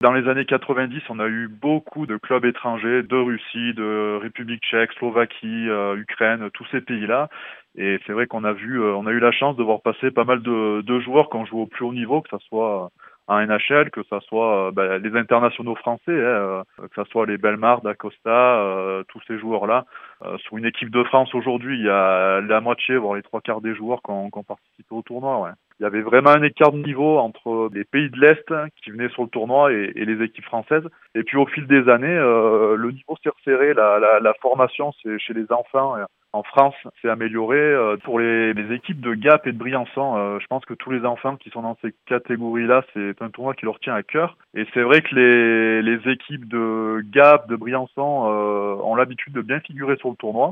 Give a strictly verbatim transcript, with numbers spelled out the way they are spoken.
Dans les années quatre-vingt-dix, on a eu beaucoup de clubs étrangers de Russie, de République tchèque, Slovaquie, heu, Ukraine, tous ces pays-là et c'est vrai qu'on a vu, heu, on a eu la chance de voir passer pas mal de de joueurs qui ont joué au plus haut niveau, que ça soit en N H L, que ça soit, heu, bah, les internationaux français, hein, heu, que ça soit les Bellemare, Da Costa, heu, tous ces joueurs-là. Heu, sur une équipe de France aujourd'hui, il y a la moitié, voire les trois quarts des joueurs qui ont qui ont participé au tournoi, ouais. Il y avait vraiment un écart de niveau entre les pays de l'Est qui venaient sur le tournoi et, et les équipes françaises. Et puis au fil des années, euh, le niveau s'est resserré, la, la, la formation c'est chez les enfants euh, en France s'est améliorée. Euh, pour les, les équipes de Gap et de Briançon, euh, je pense que tous les enfants qui sont dans ces catégories-là, c'est un tournoi qui leur tient à cœur. Et c'est vrai que les, les équipes de Gap, de Briançon euh, ont l'habitude de bien figurer sur le tournoi.